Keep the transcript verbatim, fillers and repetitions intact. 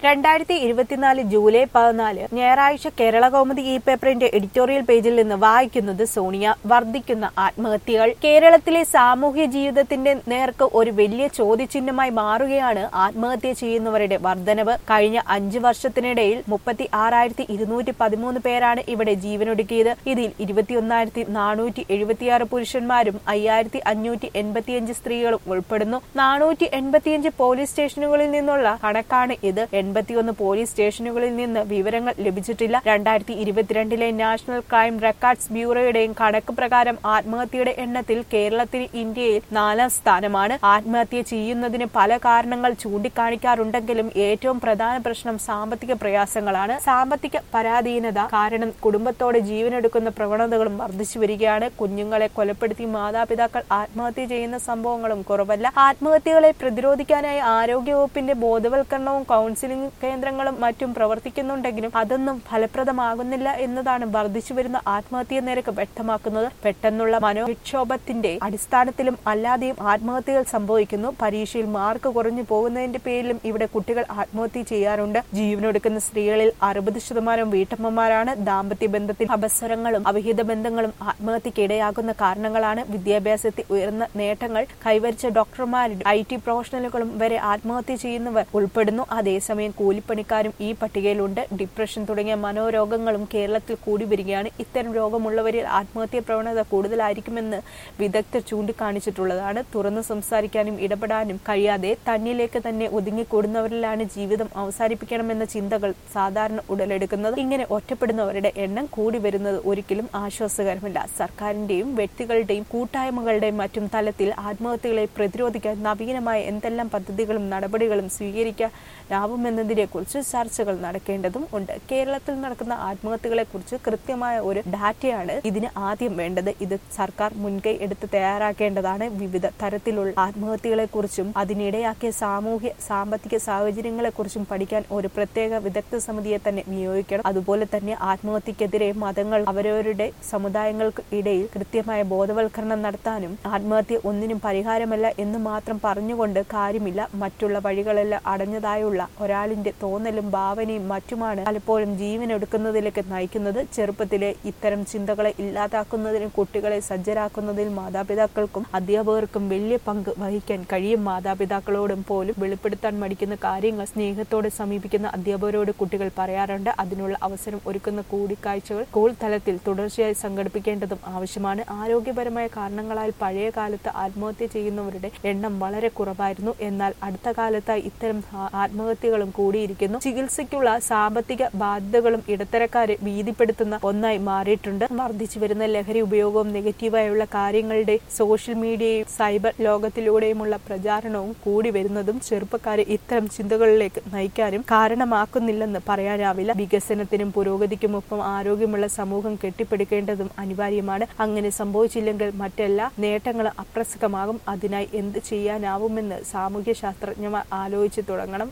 രണ്ടായിരത്തി ഇരുപത്തിനാല് ജൂലൈ പതിനാല് ഞായറാഴ്ച കേരള കൗമുദി ഇ പേപ്പറിന്റെ എഡിറ്റോറിയൽ പേജിൽ നിന്ന് വായിക്കുന്നത് സോണിയ. വർദ്ധിക്കുന്ന ആത്മഹത്യകൾ. കേരളത്തിലെ സാമൂഹ്യ ജീവിതത്തിന്റെ നേർക്ക് ഒരു വലിയ ചോദ്യചിഹ്നമായി മാറുകയാണ് ആത്മഹത്യ ചെയ്യുന്നവരുടെ വർധനവ്. കഴിഞ്ഞ അഞ്ചു വർഷത്തിനിടയിൽ മുപ്പത്തി ആറായിരത്തി ഇരുന്നൂറ്റി പതിമൂന്ന് പേരാണ് ഇവിടെ ജീവനൊടുക്കിയത്. ഇതിൽ ഇരുപത്തിയൊന്നായിരത്തി നാനൂറ്റി എഴുപത്തിയാറ് പുരുഷന്മാരും അയ്യായിരത്തി അഞ്ഞൂറ്റി എൺപത്തിയഞ്ച് സ്ത്രീകളും ഉൾപ്പെടുന്നു. നാനൂറ്റി എൺപത്തിയഞ്ച് പോലീസ് സ്റ്റേഷനുകളിൽ നിന്നുള്ള കണക്കാണ് ഇത്. എൺപത്തിയൊന്ന് പോലീസ് സ്റ്റേഷനുകളിൽ നിന്ന് വിവരങ്ങൾ ലഭിച്ചിട്ടില്ല. രണ്ടായിരത്തി ഇരുപത്തിരണ്ടിലെ നാഷണൽ ക്രൈം റെക്കോർഡ്സ് ബ്യൂറോയുടെയും കണക്ക് പ്രകാരം ആത്മഹത്യയുടെ എണ്ണത്തിൽ കേരളത്തിന് ഇന്ത്യയിൽ നാലാം സ്ഥാനമാണ്. ആത്മഹത്യ ചെയ്യുന്നതിന് പല കാരണങ്ങൾ ചൂണ്ടിക്കാണിക്കാറുണ്ടെങ്കിലും ഏറ്റവും പ്രധാന പ്രശ്നം സാമ്പത്തിക പ്രയാസങ്ങളാണ്. സാമ്പത്തിക പരാധീനത കാരണം കുടുംബത്തോടെ ജീവനെടുക്കുന്ന പ്രവണതകളും വർദ്ധിച്ചു വരികയാണ്. കുഞ്ഞുങ്ങളെ കൊലപ്പെടുത്തി മാതാപിതാക്കൾ ആത്മഹത്യ ചെയ്യുന്ന സംഭവങ്ങളും കുറവല്ല. ആത്മഹത്യകളെ പ്രതിരോധിക്കാനായി ആരോഗ്യവകുപ്പിന്റെ ബോധവൽക്കരണവും കൗൺസിലിംഗ് കേന്ദ്രങ്ങളും മറ്റും പ്രവർത്തിക്കുന്നുണ്ടെങ്കിലും അതൊന്നും ഫലപ്രദമാകുന്നില്ല എന്നതാണ് വർദ്ധിച്ചുവരുന്ന ആത്മഹത്യാ നിരക്ക് വ്യക്തമാക്കുന്നത്. പെട്ടെന്നുള്ള മനോവിക്ഷോഭത്തിന്റെ അടിസ്ഥാനത്തിലും അല്ലാതെയും ആത്മഹത്യകൾ സംഭവിക്കുന്നു. പരീക്ഷയിൽ മാർക്ക് കുറഞ്ഞു പോകുന്നതിന്റെ പേരിലും ഇവിടെ കുട്ടികൾ ആത്മഹത്യ ചെയ്യാറുണ്ട്. ജീവനൊടുക്കുന്ന സ്ത്രീകളിൽ അറുപത് ശതമാനം വീട്ടമ്മമാരാണ്. ദാമ്പത്യ ബന്ധത്തിൽ അപസ്വരങ്ങളും അവിഹിത ബന്ധങ്ങളും ആത്മഹത്യക്ക് ഇടയാകുന്ന കാരണങ്ങളാണ്. വിദ്യാഭ്യാസത്തിൽ ഉയർന്ന നേട്ടങ്ങൾ കൈവരിച്ച ഡോക്ടർമാരും ഐ ടി പ്രൊഫഷണലുകളും വരെ ആത്മഹത്യ ചെയ്യുന്നവർ ഉൾപ്പെടുന്നു. അതേസമയം കൂലിപ്പണിക്കാരും ഈ പട്ടികയിലുണ്ട്. ഡിപ്രഷൻ തുടങ്ങിയ മനോരോഗങ്ങളും കേരളത്തിൽ കൂടി വരികയാണ്. ഇത്തരം രോഗമുള്ളവരിൽ ആത്മഹത്യാ പ്രവണത കൂടുതലായിരിക്കുമെന്ന് വിദഗ്ധർ ചൂണ്ടിക്കാണിച്ചിട്ടുള്ളതാണ്. തുറന്നു സംസാരിക്കാനും ഇടപെടാനും കഴിയാതെ തന്നിലേക്ക് തന്നെ ഒതുങ്ങിക്കൂടുന്നവരിലാണ് ജീവിതം അവസാനിപ്പിക്കണമെന്ന ചിന്തകൾ സാധാരണ ഉടലെടുക്കുന്നത്. ഇങ്ങനെ ഒറ്റപ്പെടുന്നവരുടെ എണ്ണം കൂടി വരുന്നത് ഒരിക്കലും ആശ്വാസകരമല്ല. സർക്കാരിന്റെയും വ്യക്തികളുടെയും കൂട്ടായ്മകളുടെയും മറ്റും തലത്തിൽ ആത്മഹത്യകളെ പ്രതിരോധിക്കാൻ നവീനമായ എന്തെല്ലാം പദ്ധതികളും നടപടികളും സ്വീകരിക്കാനാവുമെന്നതിനെ കുറിച്ച് ചർച്ചകൾ നടക്കേണ്ടതും ഉണ്ട്. കേരളത്തിൽ നടക്കുന്ന ആത്മഹത്യകളെ കുറിച്ച് കൃത്യമായ ഒരു ഡാറ്റയാണ് ഇതിന് ആദ്യം വേണ്ടത്. ഇത് സർക്കാർ മുൻകൈ എടുത്ത് തയ്യാറാക്കേണ്ടതാണ്. വിവിധ തരത്തിലുള്ള ആത്മഹത്യകളെ കുറിച്ചും അതിനിടയാക്കിയ സാമൂഹ്യ സാമ്പത്തിക സാഹചര്യങ്ങളെ കുറിച്ചും പഠിക്കാൻ ഒരു പ്രത്യേക വിദഗ്ധ സമിതിയെ തന്നെ നിയോഗിക്കണം. അതുപോലെ തന്നെ ആത്മഹത്യക്കെതിരെ മതങ്ങൾ അവരവരുടെ സമുദായങ്ങൾക്ക് ഇടയിൽ കൃത്യമായ ബോധവൽക്കരണം നടത്താനും ആത്മഹത്യ ഒന്നിനും പരിഹാരമല്ല എന്ന് മാത്രം പറഞ്ഞുകൊണ്ട് കാര്യമില്ല. മറ്റുള്ള വഴികളെല്ലാം അടഞ്ഞതായുള്ള ഒരാളിന്റെ തോന്നലും ഭാവനയും മറ്റുമാണ് പലപ്പോഴും ജീവനെടുക്കുന്നതിലേക്ക് നയിക്കുന്നത്. ചെറുപ്പത്തിലെ ഇത്തരം ചിന്തകളെ ഇല്ലാതാക്കുന്നതിനും കുട്ടികളെ സജ്ജരാക്കുന്നതിൽ മാതാപിതാക്കൾക്കും അധ്യാപകർക്കും വലിയ പങ്ക് വഹിക്കാൻ കഴിയും. മാതാപിതാക്കളോടും പോലും വെളിപ്പെടുത്താൻ മടിക്കുന്ന കാര്യങ്ങൾ സ്നേഹത്തോടെ സമീപിക്കുന്ന അധ്യാപകരോട് കുട്ടികൾ പറയാറുണ്ട്. അതിനുള്ള അവസരം ഒരുക്കുന്ന കൂടിക്കാഴ്ചകൾ സ്കൂൾ തലത്തിൽ തുടർച്ചയായി സംഘടിപ്പിക്കേണ്ടതും ആവശ്യമാണ്. ആരോഗ്യപരമായ കാരണങ്ങളാൽ പഴയ കാലത്ത് ആത്മഹത്യ ചെയ്യുന്നവരുടെ എണ്ണം വളരെ കുറവായിരുന്നു. എന്നാൽ അടുത്ത കാലത്തായി ഇത്തരം ആത്മഹത്യകളും കൂടിയിരിക്കുന്നു. ചികിത്സയ്ക്കുള്ള സാമ്പത്തിക ബാധ്യതകളും ഇടത്തരക്കാരെ ഭീതിപ്പെടുത്തുന്ന ഒന്നായി മാറിയിട്ടുണ്ട്. വർദ്ധിച്ചു വരുന്ന ലഹരി ഉപയോഗവും നെഗറ്റീവായുള്ള കാര്യങ്ങളുടെ സോഷ്യൽ മീഡിയയും സൈബർ ലോകത്തിലൂടെയുമുള്ള പ്രചാരണവും കൂടി വരുന്നതും ചെറുപ്പക്കാരെ ഇത്തരം ചിന്തകളിലേക്ക് നയിക്കാനും കാരണമാക്കുന്നില്ലെന്ന് പറയാനാവില്ല. വികസനത്തിനും പുരോഗതിക്കുമൊപ്പം ആരോഗ്യമുള്ള സമൂഹം കെട്ടിപ്പടുക്കേണ്ടതും അനിവാര്യമാണ്. അങ്ങനെ സംഭവിച്ചില്ലെങ്കിൽ മറ്റെല്ലാ നേട്ടങ്ങളും അപ്രസക്തമാകും. അതിനായി എന്ത് ചെയ്യാനാവുമെന്ന് സാമൂഹ്യ ശാസ്ത്രജ്ഞന്മാർ ആലോചിച്ചു തുടങ്ങണം.